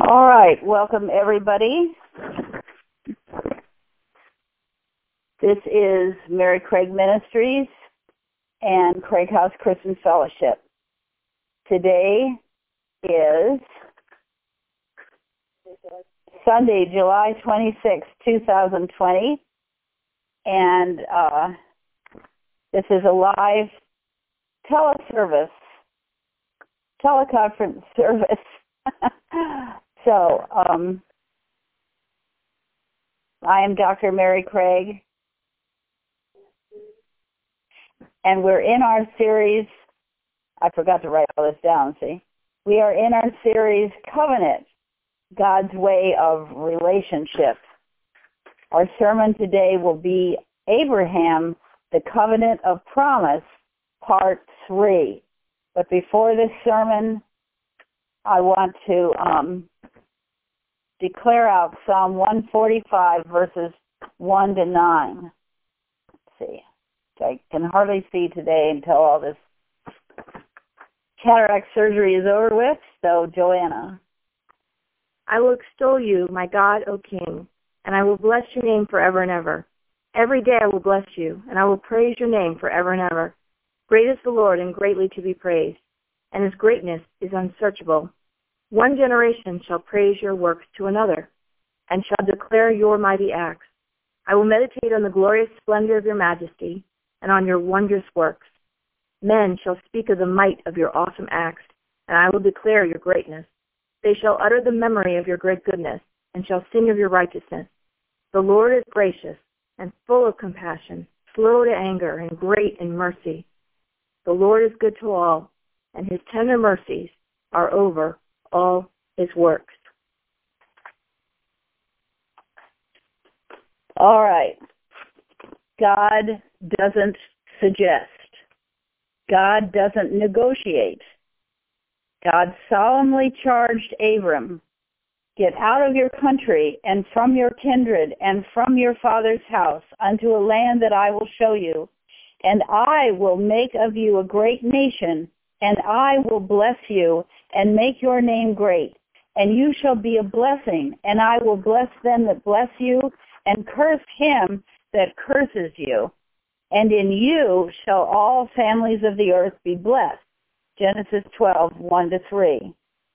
All right, welcome everybody. This is Mary Craig Ministries and Craig House Christian Fellowship. Today is Sunday, July 26, 2020, and this is a live teleconference service. So, I am Dr. Mary Craig, and we're in our series, I forgot to write all this down, see? We are in our series, Covenant, God's Way of Relationship. Our sermon today will be Abraham, the Covenant of Promise, Part 3. But before this sermon, I want to declare out Psalm 145, verses 1 to 9. Let's see. I can hardly see today until all this cataract surgery is over with. So, Joanna. I will extol you, my God, O King, and I will bless your name forever and ever. Every day I will bless you, and I will praise your name forever and ever. Great is the Lord, and greatly to be praised, and his greatness is unsearchable. One generation shall praise your works to another, and shall declare your mighty acts. I will meditate on the glorious splendor of your majesty, and on your wondrous works. Men shall speak of the might of your awesome acts, and I will declare your greatness. They shall utter the memory of your great goodness, and shall sing of your righteousness. The Lord is gracious, and full of compassion, slow to anger, and great in mercy. The Lord is good to all, and his tender mercies are over all his works. All right. God doesn't suggest. God doesn't negotiate. God solemnly charged Abram, get out of your country and from your kindred and from your father's house unto a land that I will show you, and I will make of you a great nation, and I will bless you and make your name great, and you shall be a blessing, and I will bless them that bless you, and curse him that curses you. And in you shall all families of the earth be blessed. Genesis 12, 1 to 3.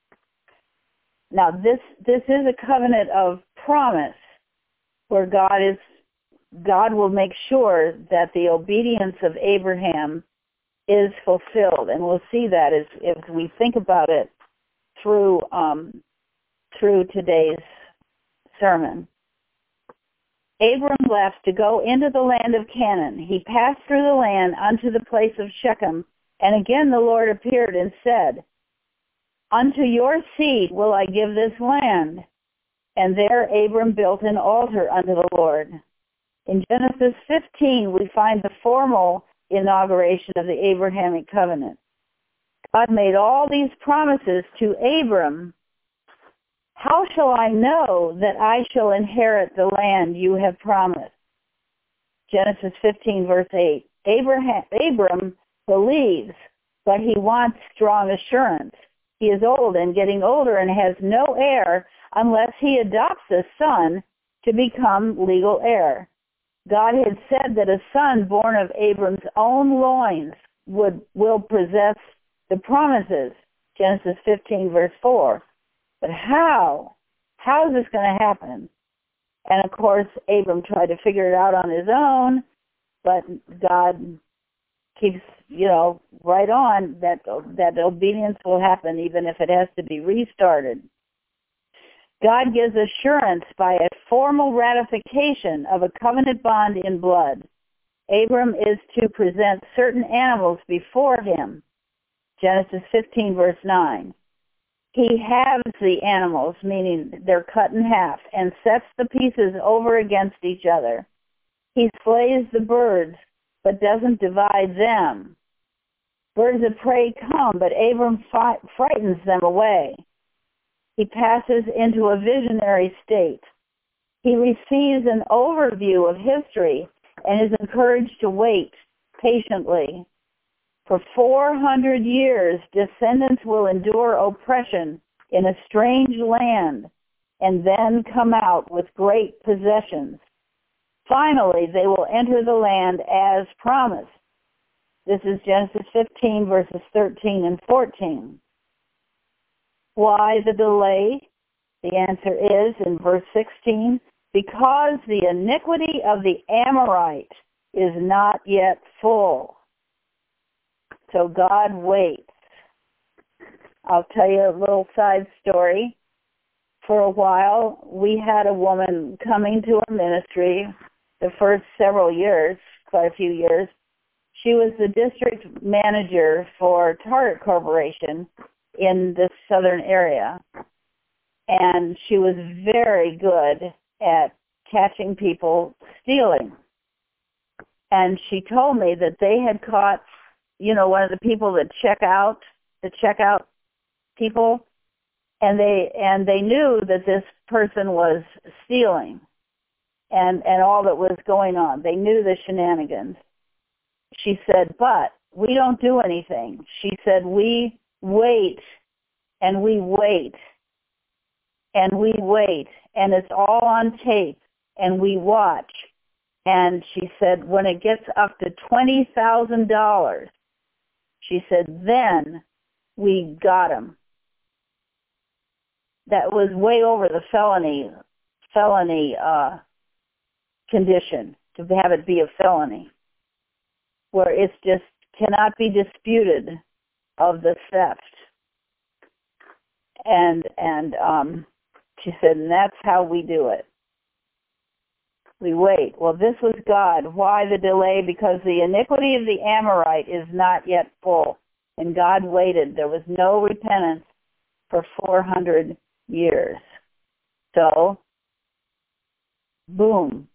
Now this is a covenant of promise where God will make sure that the obedience of Abraham is fulfilled, and we'll see that as we think about it through today's sermon. Abram left to go into the land of Canaan. He passed through the land unto the place of Shechem, and again the Lord appeared and said, unto your seed will I give this land. And there Abram built an altar unto the Lord. In Genesis 15, we find the formal inauguration of the Abrahamic covenant. God made all these promises to Abram. How shall I know that I shall inherit the land you have promised? Genesis 15, verse 8. Abram believes, but he wants strong assurance. He is old and getting older and has no heir unless he adopts a son to become legal heir. God had said that a son born of Abram's own loins will possess the promises, Genesis 15, verse 4. But how? How is this going to happen? And, of course, Abram tried to figure it out on his own, but God keeps, right on that obedience will happen even if it has to be restarted. God gives assurance by a formal ratification of a covenant bond in blood. Abram is to present certain animals before him. Genesis 15, verse 9. He halves the animals, meaning they're cut in half, and sets the pieces over against each other. He slays the birds, but doesn't divide them. Birds of prey come, but Abram frightens them away. He passes into a visionary state. He receives an overview of history and is encouraged to wait patiently. For 400 years, descendants will endure oppression in a strange land, and then come out with great possessions. Finally, they will enter the land as promised. This is Genesis 15, verses 13 and 14. Why the delay? The answer is, in verse 16, because the iniquity of the Amorite is not yet full. So God waits. I'll tell you a little side story. For a while, we had a woman coming to our ministry the first several years, quite a few years. She was the district manager for Target Corporation in the southern area. And she was very good at catching people stealing. And she told me that they had caught, one of the people that check out people, and they knew that this person was stealing and all that was going on. They knew the shenanigans. She said, but we don't do anything. She said, we wait and we wait and we wait, and it's all on tape, and we watch. And she said, when it gets up to $20,000, she said, then we got him. That was way over the felony condition, to have it be a felony, where it's just cannot be disputed of the theft. And she said, and that's how we do it. We wait. Well, this was God. Why the delay? Because the iniquity of the Amorite is not yet full. And God waited. There was no repentance for 400 years. So, boom.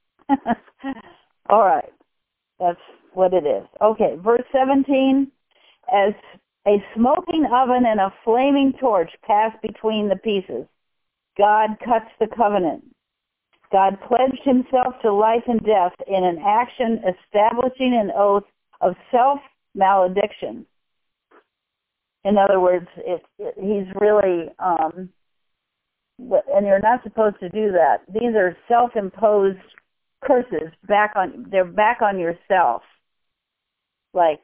All right. That's what it is. Okay, verse 17. As a smoking oven and a flaming torch pass between the pieces, God cuts the covenant. God pledged himself to life and death in an action establishing an oath of self-malediction. In other words, he's really, and you're not supposed to do that. These are self-imposed curses. They're back on yourself. Like,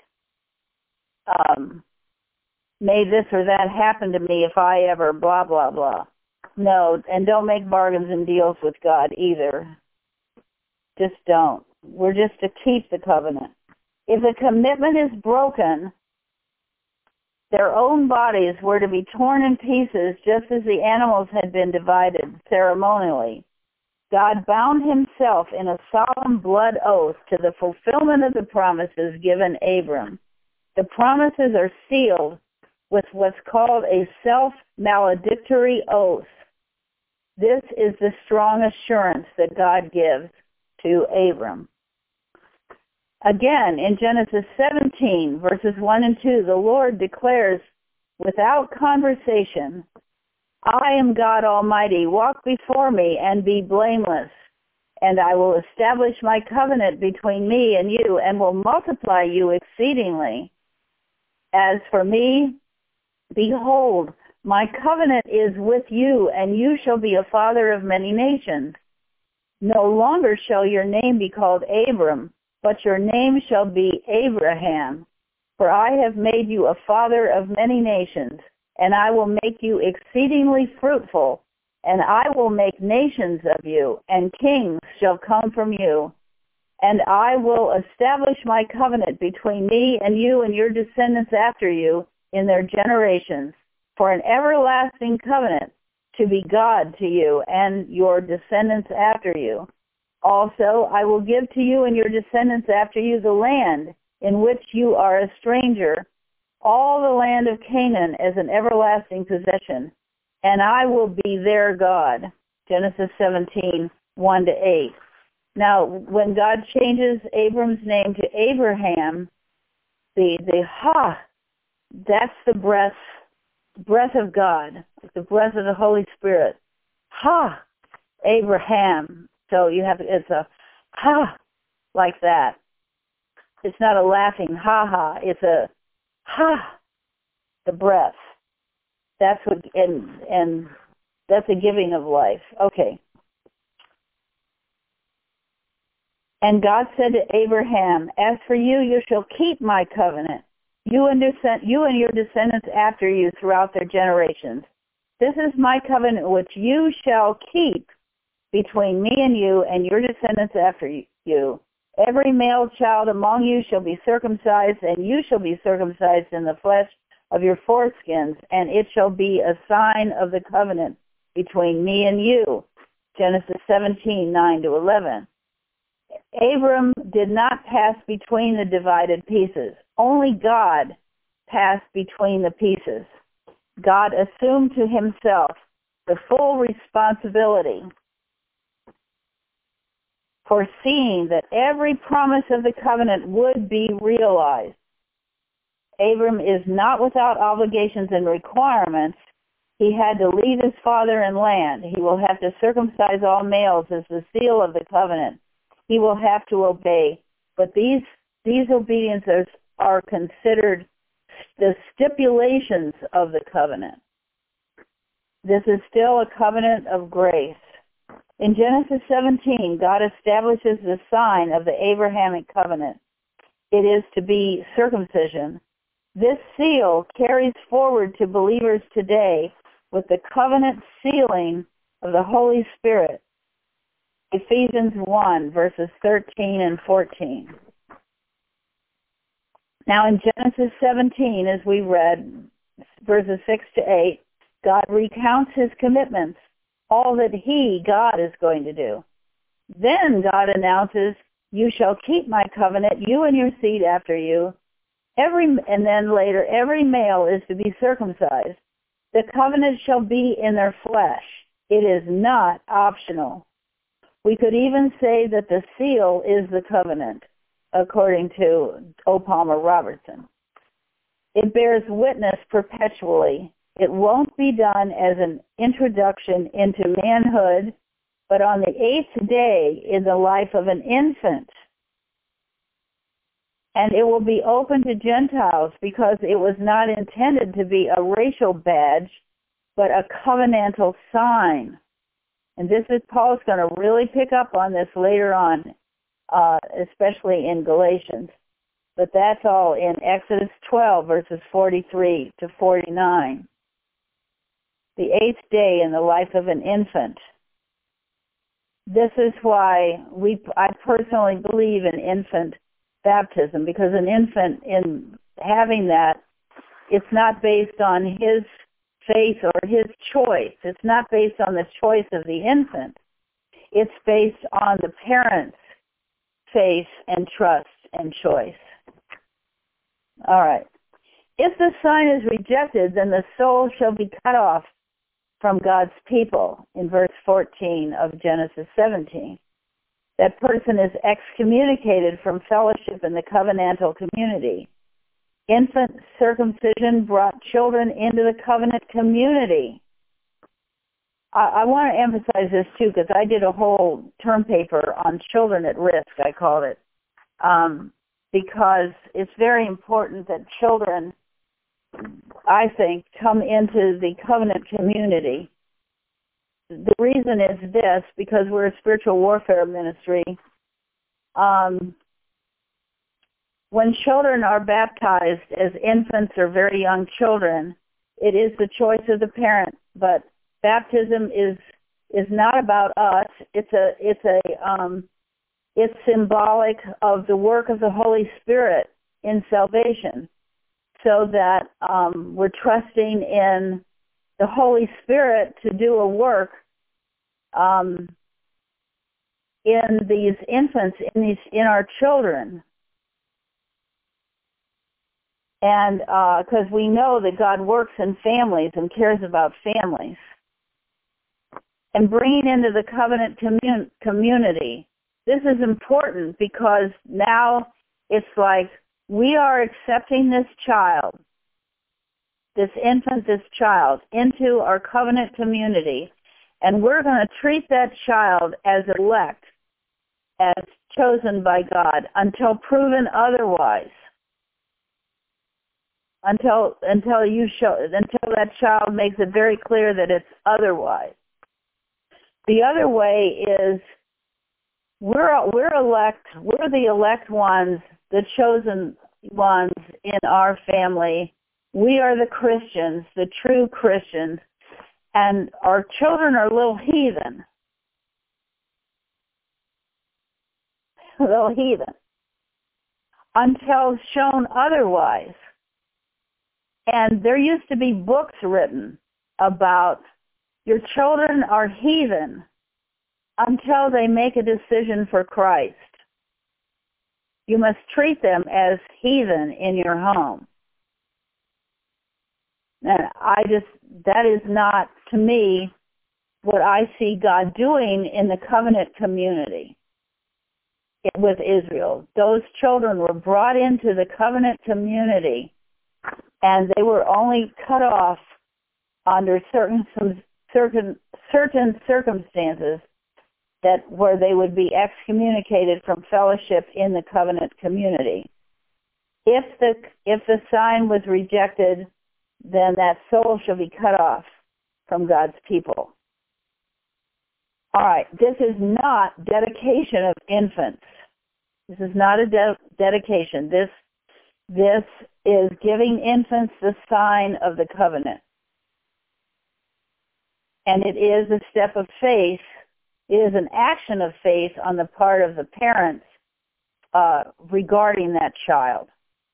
may this or that happen to me if I ever blah, blah, blah. No, and don't make bargains and deals with God either. Just don't. We're just to keep the covenant. If the commitment is broken, their own bodies were to be torn in pieces just as the animals had been divided ceremonially. God bound himself in a solemn blood oath to the fulfillment of the promises given Abram. The promises are sealed with what's called a self-maledictory oath. This is the strong assurance that God gives to Abram. Again, in Genesis 17, verses 1 and 2, the Lord declares without conversation, I am God Almighty, walk before me and be blameless, and I will establish my covenant between me and you and will multiply you exceedingly. As for me, behold, my covenant is with you, and you shall be a father of many nations. No longer shall your name be called Abram, but your name shall be Abraham. For I have made you a father of many nations, and I will make you exceedingly fruitful, and I will make nations of you, and kings shall come from you. And I will establish my covenant between me and you and your descendants after you in their generations, for an everlasting covenant to be God to you and your descendants after you. Also, I will give to you and your descendants after you the land in which you are a stranger, all the land of Canaan as an everlasting possession, and I will be their God. Genesis 17, 1-8. Now, when God changes Abram's name to Abraham, that's the breath of God, the breath of the Holy Spirit. Abraham. So it's a like that. It's not a laughing ha-ha. It's a the breath. That's what, and that's a giving of life. Okay. And God said to Abraham, "As for you, you shall keep my covenant, you and your descendants after you throughout their generations. This is my covenant which you shall keep between me and you and your descendants after you. Every male child among you shall be circumcised, and you shall be circumcised in the flesh of your foreskins, and it shall be a sign of the covenant between me and you." Genesis 17:9-11. Abram did not pass between the divided pieces. Only God passed between the pieces. God assumed to himself the full responsibility for seeing that every promise of the covenant would be realized. Abram is not without obligations and requirements. He had to leave his father and land. He will have to circumcise all males as the seal of the covenant. He will have to obey. But these obediences are considered the stipulations of the covenant. This is still a covenant of grace. In Genesis 17, God establishes the sign of the Abrahamic covenant. It is to be circumcision. This seal carries forward to believers today with the covenant sealing of the Holy Spirit. Ephesians 1, verses 13 and 14. Now in Genesis 17, as we read, verses 6-8, God recounts his commitments, all that he, God, is going to do. Then God announces, "You shall keep my covenant, you and your seed after you." And then later, every male is to be circumcised. The covenant shall be in their flesh. It is not optional. We could even say that the seal is the covenant, according to O. Palmer Robertson. It bears witness perpetually. It won't be done as an introduction into manhood, but on the 8th day in the life of an infant. And it will be open to Gentiles because it was not intended to be a racial badge, but a covenantal sign. And Paul's going to really pick up on this later on, especially in Galatians. But that's all in Exodus 12, verses 43-49. The 8th day in the life of an infant. This is why I personally believe in infant baptism, because an infant, in having that, it's not based on his faith or his choice. It's not based on the choice of the infant. It's based on the parent's faith and trust and choice. All right. If the sign is rejected, then the soul shall be cut off from God's people, in verse 14 of Genesis 17. That person is excommunicated from fellowship in the covenantal community. Infant circumcision brought children into the covenant community. I want to emphasize this too, because I did a whole term paper on children at risk, I called it, because it's very important that children, I think, come into the covenant community. The reason is this, because we're a spiritual warfare ministry. When children are baptized as infants or very young children, it is the choice of the parent. But baptism is not about us. It's symbolic of the work of the Holy Spirit in salvation, so that we're trusting in the Holy Spirit to do a work in these infants, in our children. And because we know that God works in families and cares about families. And bringing into the covenant community. This is important because now it's like we are accepting this child, this infant, this child, into our covenant community. And we're going to treat that child as elect, as chosen by God, until proven otherwise. until that child makes it very clear that it's otherwise. The other way is we're elect. We're the elect ones, the chosen ones in our family. We are the Christians, the true Christians, and our children are little heathen. Little heathen. Until shown otherwise. And there used to be books written about your children are heathen until they make a decision for Christ. You must treat them as heathen in your home. And that is not, to me, what I see God doing in the covenant community with Israel. Those children were brought into the covenant community, and they were only cut off under certain circumstances where they would be excommunicated from fellowship in the covenant community. If the sign was rejected, then that soul shall be cut off from God's people. All right, this is not dedication of infants. This is not a dedication. This is giving infants the sign of the covenant. And it is a step of faith. It is an action of faith on the part of the parents regarding that child.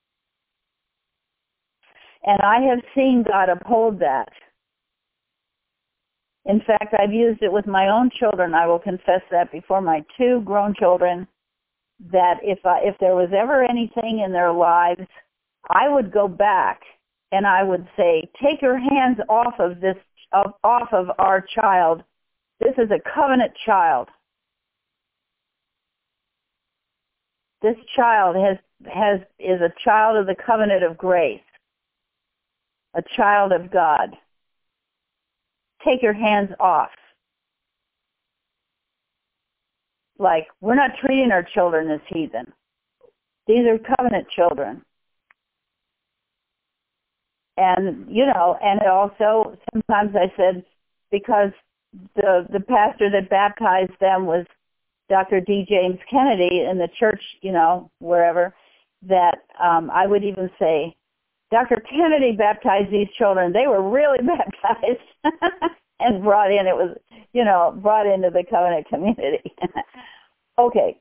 And I have seen God uphold that. In fact, I've used it with my own children. I will confess that before my 2 grown children, that if there was ever anything in their lives, I would go back and I would say, take your hands off of our child. This is a covenant child. This child is a child of the covenant of grace, a child of God. Take your hands off. Like, we're not treating our children as heathen. These are covenant children. And, and also, sometimes I said, because the pastor that baptized them was Dr. D. James Kennedy in the church, wherever, that I would even say, Dr. Kennedy baptized these children. They were really baptized and brought into the covenant community. Okay.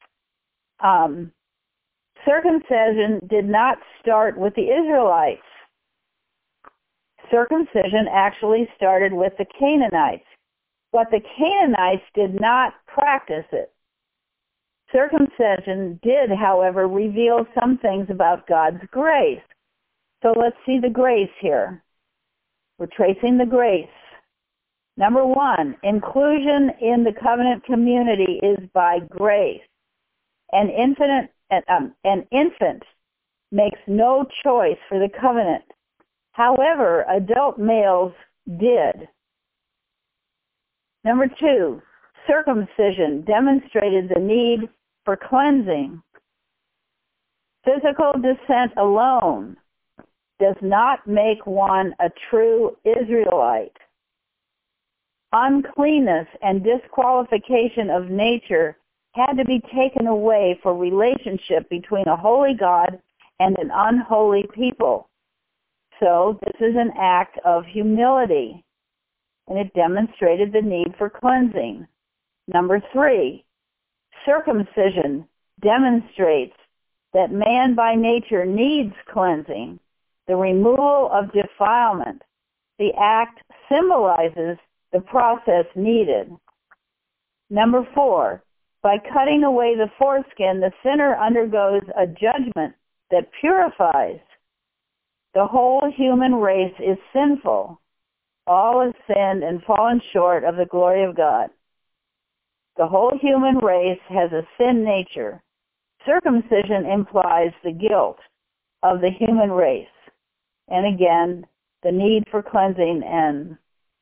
Circumcision did not start with the Israelites. Circumcision actually started with the Canaanites, but the Canaanites did not practice it. Circumcision did, however, reveal some things about God's grace. So let's see the grace here. We're tracing the grace. Number 1, inclusion in the covenant community is by grace. An infant makes no choice for the covenant. However, adult males did. Number 2, circumcision demonstrated the need for cleansing. Physical descent alone does not make one a true Israelite. Uncleanness and disqualification of nature had to be taken away for relationship between a holy God and an unholy people. So this is an act of humility, and it demonstrated the need for cleansing. Number 3, circumcision demonstrates that man by nature needs cleansing, the removal of defilement. The act symbolizes the process needed. Number 4, by cutting away the foreskin, the sinner undergoes a judgment that purifies. The whole human race is sinful. All have sinned and fallen short of the glory of God. The whole human race has a sin nature. Circumcision implies the guilt of the human race. And again, the need for cleansing and,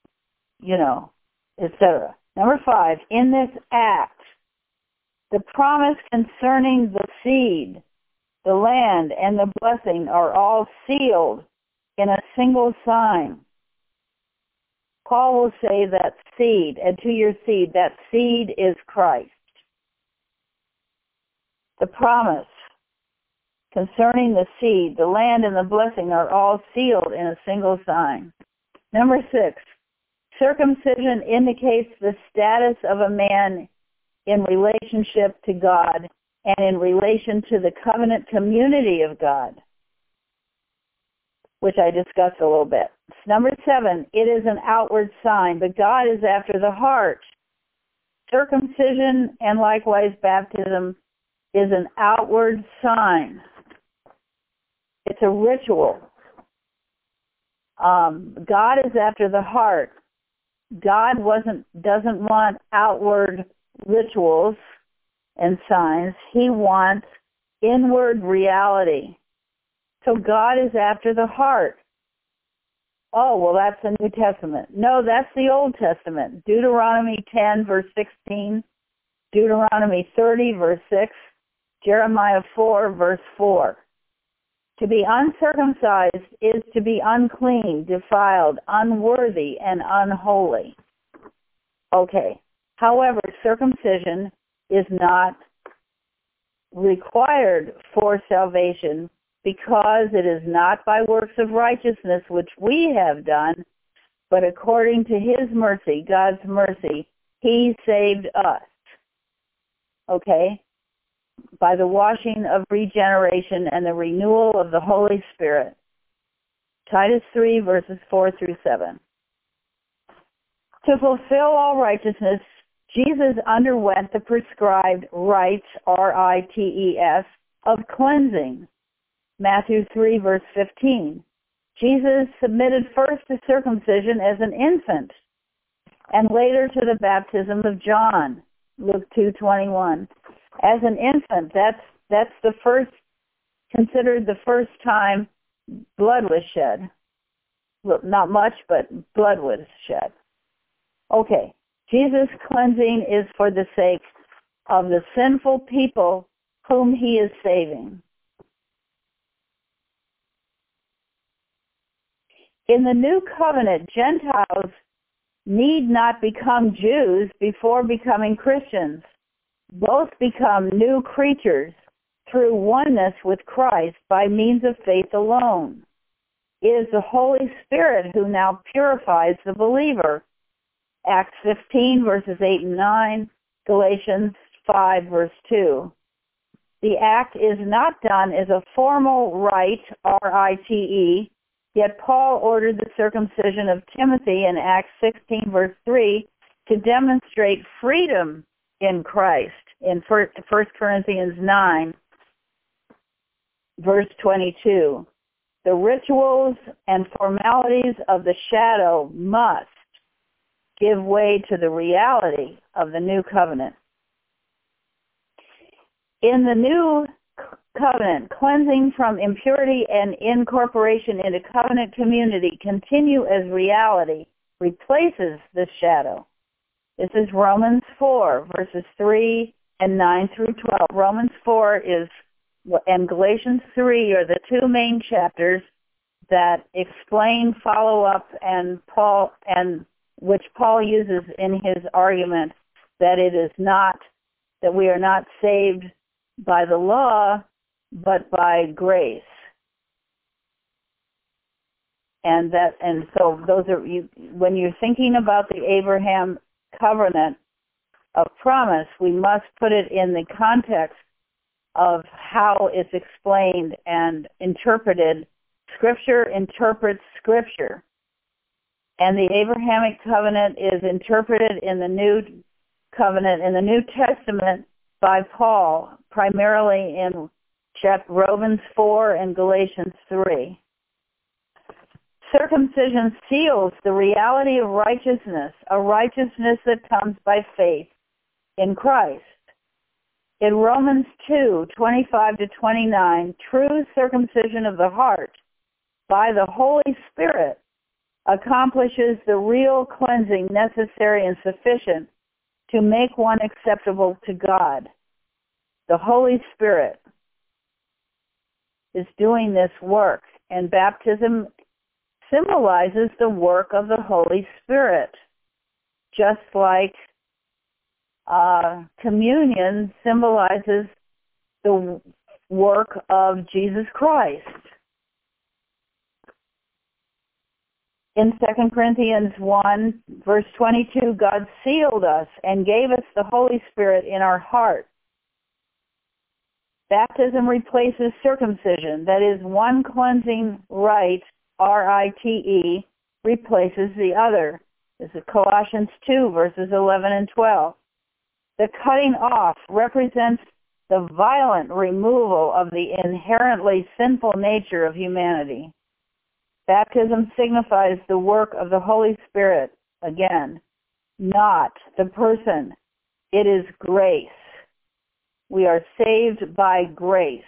etc. Number 5, in this act, the promise concerning the seed, the land, and the blessing are all sealed in a single sign. Paul will say that seed, and to your seed, that seed is Christ. The promise concerning the seed, the land, and the blessing are all sealed in a single sign. Number 6, circumcision indicates the status of a man in relationship to God and in relation to the covenant community of God, which I discussed a little bit. Number 7, it is an outward sign, but God is after the heart. Circumcision and likewise baptism is an outward sign. It's a ritual. God is after the heart. God doesn't want outward rituals and signs. He wants inward reality. So God is after the heart. Oh, well, that's the New Testament. No, that's the Old Testament. Deuteronomy 10, verse 16. Deuteronomy 30, verse 6. Jeremiah 4, verse 4. To be uncircumcised is to be unclean, defiled, unworthy, and unholy. Okay. However, circumcision is not required for salvation because it is not by works of righteousness which we have done, but according to His mercy, God's mercy, He saved us. Okay? By the washing of regeneration and the renewal of the Holy Spirit. Titus 3, verses 4 through 7. To fulfill all righteousness, Jesus underwent the prescribed rites, R-I-T-E-S, of cleansing. Matthew 3, verse 15. Jesus submitted first to circumcision as an infant, and later to the baptism of John. Luke 2:21. As an infant, that's the first, considered the first time blood was shed. Well, not much, but blood was shed. Okay, Jesus' cleansing is for the sake of the sinful people whom He is saving. In the new covenant, Gentiles need not become Jews before becoming Christians. Both become new creatures through oneness with Christ by means of faith alone. It is the Holy Spirit who now purifies the believer. Acts 15, verses 8 and 9, Galatians 5, verse 2. The act is not done as a formal rite, R-I-T-E, yet Paul ordered the circumcision of Timothy in Acts 16, verse 3, to demonstrate freedom in Christ. In 1 Corinthians 9, verse 22, the rituals and formalities of the shadow must give way to the reality of the new covenant. In the new covenant, cleansing from impurity and incorporation into covenant community continue as reality replaces the shadow. This is Romans 4, verses 3 and 9 through 12. Romans 4 and Galatians 3 are the two main chapters that explain follow-up and which Paul uses in his argument that it is not, that we are not saved by the law, but by grace. And so those are, when you're thinking about the Abraham covenant of promise, we must put it in the context of how it's explained and interpreted. Scripture interprets Scripture. And the Abrahamic covenant is interpreted in the New Covenant, in the New Testament, by Paul, primarily in Romans 4 and Galatians 3. Circumcision seals the reality of righteousness, a righteousness that comes by faith in Christ. In Romans 2:25-29, true circumcision of the heart by the Holy Spirit accomplishes the real cleansing necessary and sufficient to make one acceptable to God. The Holy Spirit. is doing this work, and baptism symbolizes the work of the Holy Spirit, just like communion symbolizes the work of Jesus Christ. In 2 Corinthians 1, verse 22, God sealed us and gave us the Holy Spirit in our heart. Baptism replaces circumcision, that is, one cleansing rite, R-I-T-E, replaces the other. This is Colossians 2, verses 11 and 12. The cutting off represents the violent removal of the inherently sinful nature of humanity. Baptism signifies the work of the Holy Spirit, again, not the person. It is grace. We are saved by grace.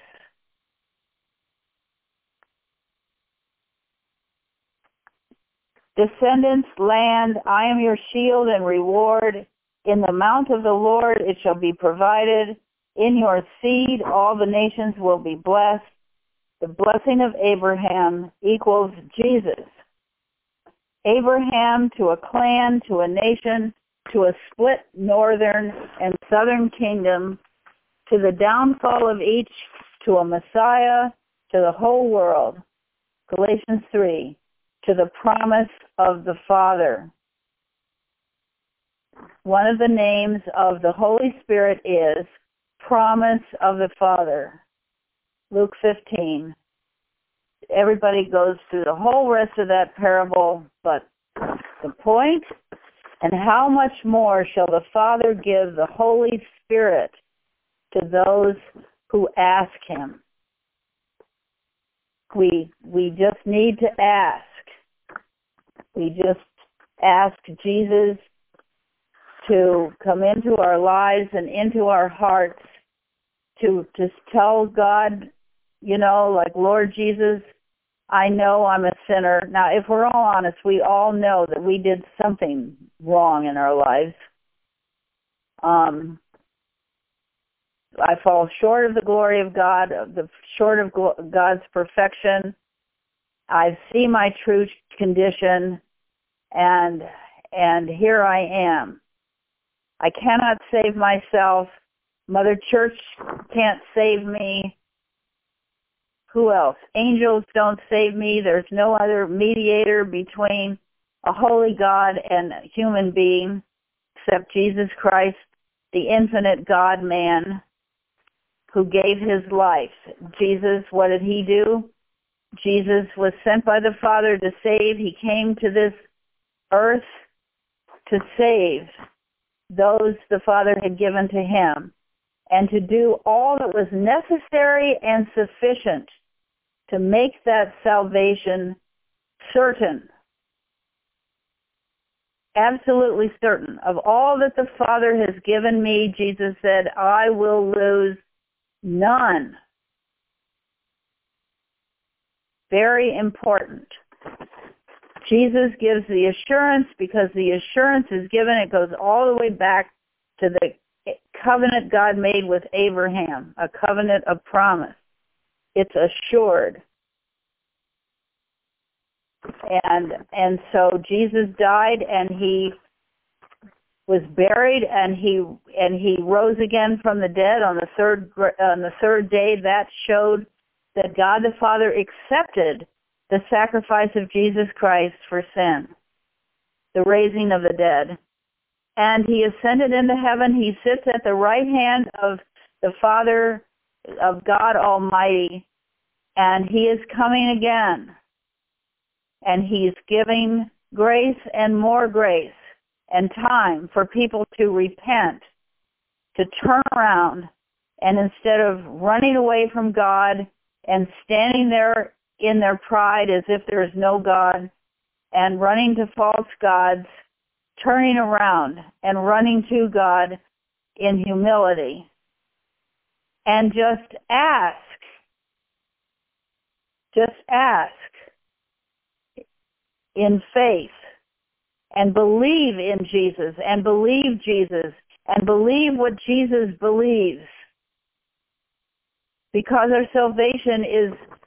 Descendants, land, I am your shield and reward. In the mount of the Lord it shall be provided. In your seed all the nations will be blessed. The blessing of Abraham equals Jesus. Abraham to a clan, to a nation, to a split northern and southern kingdom, to the downfall of each, to a Messiah, to the whole world. Galatians 3, to the promise of the Father. One of the names of the Holy Spirit is promise of the Father. Luke 15. Everybody goes through the whole rest of that parable, but the point, and how much more shall the Father give the Holy Spirit to those who ask him? We just need to ask. We just ask Jesus to come into our lives and into our hearts, to just tell God, like, Lord Jesus, I know I'm a sinner. Now, if we're all honest, we all know that we did something wrong in our lives. I fall short of the glory of God, short of God's perfection. I see my true condition, and here I am. I cannot save myself. Mother Church can't save me. Who else? Angels don't save me. There's no other mediator between a holy God and a human being except Jesus Christ, the infinite God-man who gave his life. Jesus, what did he do? Jesus was sent by the Father to save. He came to this earth to save those the Father had given to him, and to do all that was necessary and sufficient to make that salvation certain, absolutely certain. Of all that the Father has given me, Jesus said, I will lose none. Very important. Jesus gives the assurance, because the assurance is given, it goes all the way back to the covenant God made with Abraham, a covenant of promise. It's assured. And so Jesus died, and he was buried, and he rose again from the dead on the third day. That showed that God the Father accepted the sacrifice of Jesus Christ for sin, the raising of the dead. And he ascended into heaven. He sits at the right hand of the Father, of God Almighty, and he is coming again. And he's giving grace and more grace and time for people to repent, to turn around, and instead of running away from God and standing there in their pride as if there is no God and running to false gods, turning around and running to God in humility and just ask. Just ask in faith and believe in Jesus and believe Jesus and believe what Jesus believes. Because our salvation is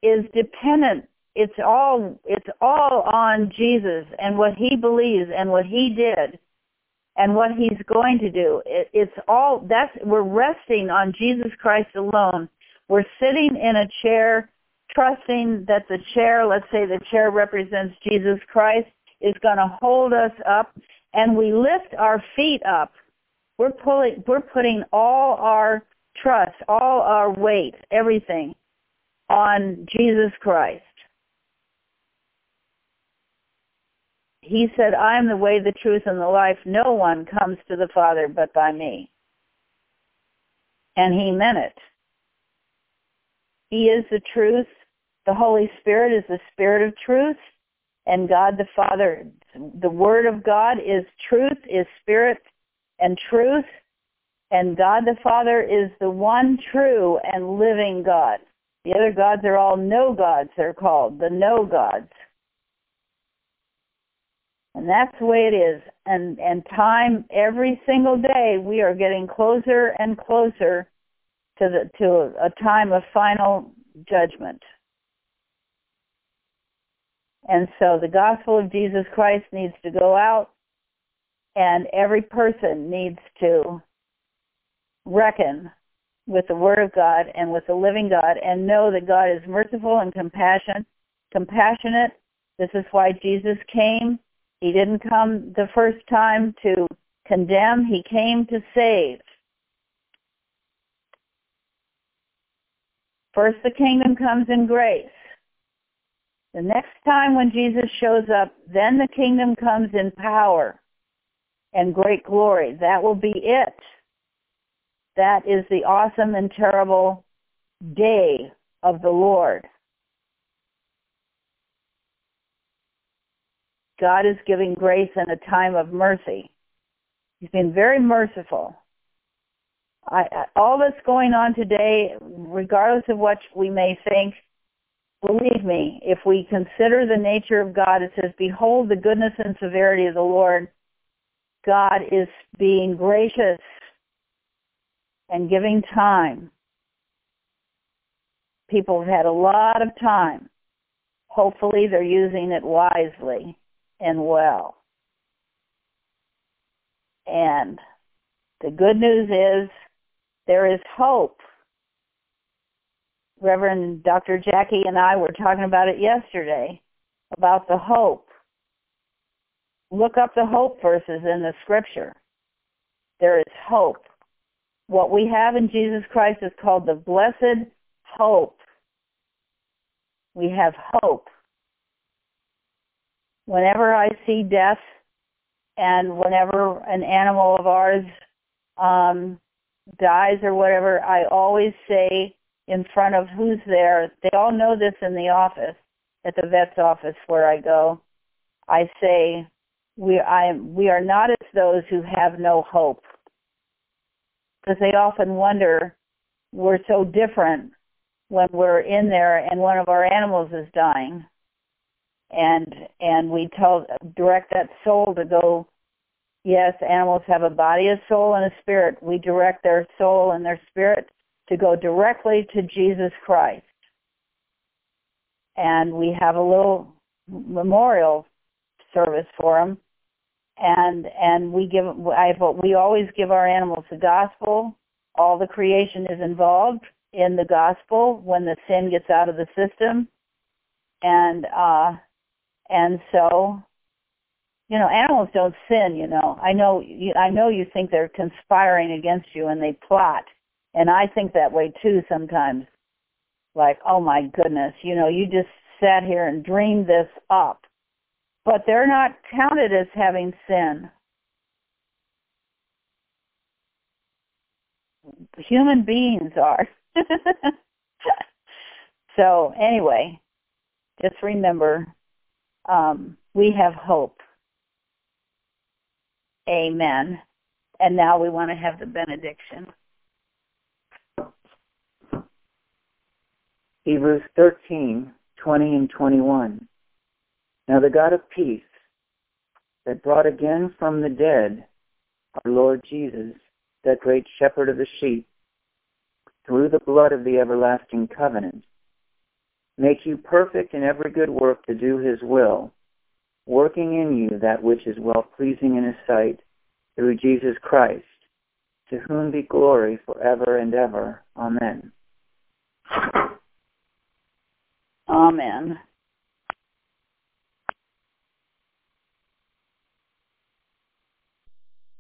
is dependent. It's all on Jesus and what he believes and what he did and what he's going to do. We're resting on Jesus Christ alone. We're sitting in a chair, trusting that the chair, let's say the chair represents Jesus Christ, is going to hold us up, and we lift our feet up. We're putting all our trust, all our weight, everything on Jesus Christ. He said, I am the way, the truth, and the life. No one comes to the Father but by me. And he meant it. He is the truth. The Holy Spirit is the Spirit of truth. And God the Father, the Word of God is truth, is Spirit and truth. And God the Father is the one true and living God. The other gods are all no gods, they're called, the no gods. And that's the way it is. And time, every single day, we are getting closer and closer to a time of final judgment. And so the gospel of Jesus Christ needs to go out, and every person needs to reckon with the Word of God and with the living God and know that God is merciful and compassionate. This is why Jesus came. He didn't come the first time to condemn. He came to save. First, the kingdom comes in grace. The next time when Jesus shows up, then the kingdom comes in power and great glory. That will be it. That is the awesome and terrible day of the Lord. God is giving grace in a time of mercy. He's been very merciful. All that's going on today, regardless of what we may think, believe me, if we consider the nature of God, it says, behold the goodness and severity of the Lord. God is being gracious and giving time. People have had a lot of time. Hopefully they're using it wisely and well. And the good news is there is hope. Reverend Dr. Jackie and I were talking about it yesterday, about the hope. Look up the hope verses in the Scripture. There is hope. What we have in Jesus Christ is called the blessed hope. We have hope. Whenever I see death and whenever an animal of ours dies or whatever, I always say in front of who's there, they all know this in the office, at the vet's office where I go, I say, we are not as those who have no hope. Because they often wonder, we're so different when we're in there and one of our animals is dying. And we direct that soul to go, yes, animals have a body, a soul, and a spirit. We direct their soul and their spirit to go directly to Jesus Christ. And we have a little memorial service for them. And we always give our animals the gospel. All the creation is involved in the gospel when the sin gets out of the system. And so, animals don't sin, I know you think they're conspiring against you and they plot. And I think that way too sometimes. Like, oh my goodness, you just sat here and dreamed this up. But they're not counted as having sin. Human beings are. So anyway, just remember, we have hope. Amen. And now we want to have the benediction. Hebrews 13:20 and 21. Now the God of peace, that brought again from the dead our Lord Jesus, that great shepherd of the sheep, through the blood of the everlasting covenant, make you perfect in every good work to do his will, working in you that which is well-pleasing in his sight, through Jesus Christ, to whom be glory forever and ever. Amen. Amen.